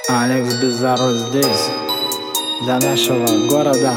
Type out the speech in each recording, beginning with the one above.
Алекс Бизарро здесь, для нашего города.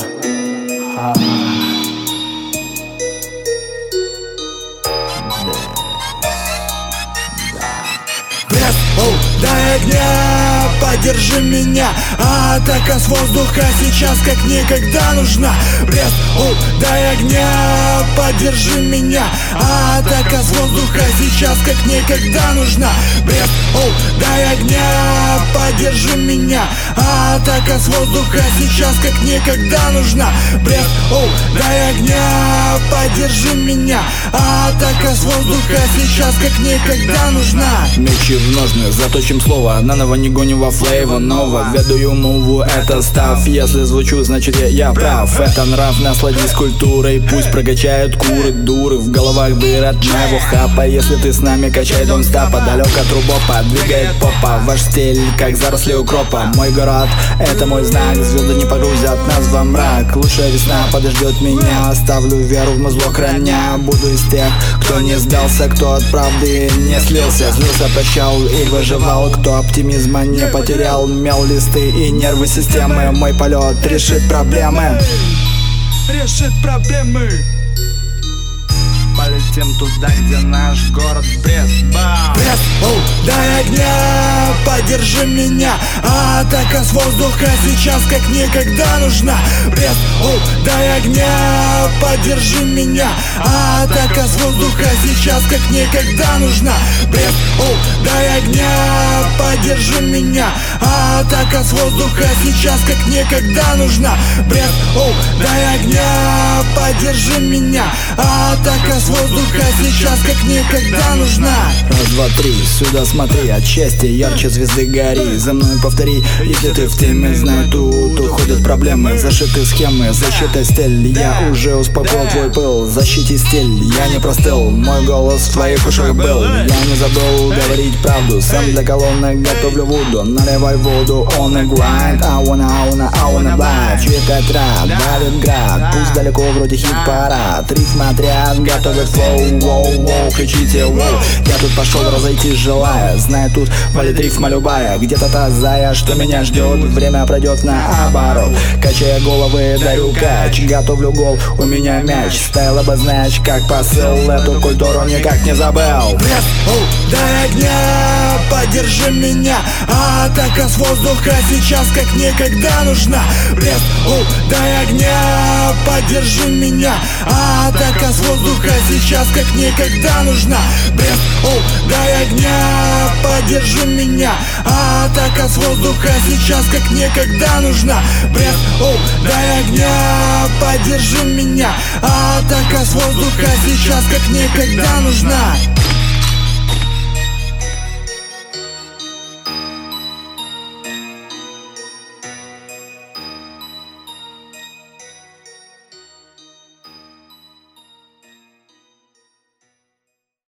Брест, дай огня, поддержи меня. Атака с воздуха сейчас как никогда нужна. Брест, дай огня, поддержи меня. Атака с воздуха сейчас как никогда нужна. Брест, дай огня, поддержи меня. Атака с воздуха сейчас как никогда нужна. Брест, дай огня, поддержи меня. Атака с воздуха сейчас как никогда нужна. Мечи в ножны, заточим слово, наново не гоним во флейва ново. Ведаю муву, это став, если звучу, значит я прав. Это нрав, насладись культурой, пусть прокачают куры, дуры. В головах дыры от моего хапа, если ты с нами качай дон стапа. Далек от рубопа, двигает попа, ваш стиль как заросли укропа. Мой город, это мой знак, звезды не погрузят нас во мрак. Лучшая весна подождет меня, оставлю веру в музло храня. Буду из тех, кто не сдался, кто от правды не слился. Злился, прощал и выживал, кто оптимизма не потерял. Мел листы и нервы системы, мой полет решит проблемы. Решит проблемы. Полетим туда, где наш город Брест. Брест, дай огня, поддержи меня. Атака с воздуха сейчас как никогда нужна. Брест, дай огня, поддержи меня. Атака с воздуха сейчас как никогда нужна. Брест, дай огня, поддержи меня. Атака с воздуха сейчас как никогда нужна. Брест, дай огня, поддержи меня. Атака с воздуха сейчас как никогда нужна. Раз, два, три, сюда смотри, от счастья ярче звезды гори. За мной повтори, если ты в теме, знай, тут уходят проблемы. Зашиты схемы, защита стиль. Я уже успокоил твой пыл, защити стиль. Я не простыл, мой голос в твоих ушах был. Я не забыл говорить правду, сам для колонны готовлю вуду. Наливай воду, on a grind. I wanna blind. Цветает рад, давит град, пусть далеко вроде хит-парад. Рифм отряд, готовит флоу, воу, кричите воу. Я тут пошел разойтись желая, знаю, тут валит рифма любая. Где-то та зая, что меня ждет, время пройдет наоборот. Качая головы, даю кач, готовлю гол, у меня мяч. Стайл обозначь как посыл, эту культуру никак не забыл. Брест, дай огня, поддержи меня. Атака с воздуха сейчас как никогда нужна. Брест, дай огня, поддержи меня. Атака с воздуха сейчас как никогда нужна. Брест, дай огня, поддержи меня. Атака с воздуха сейчас как никогда нужна. Брест, дай огня, поддержи меня. Атака с воздуха сейчас как никогда нужна.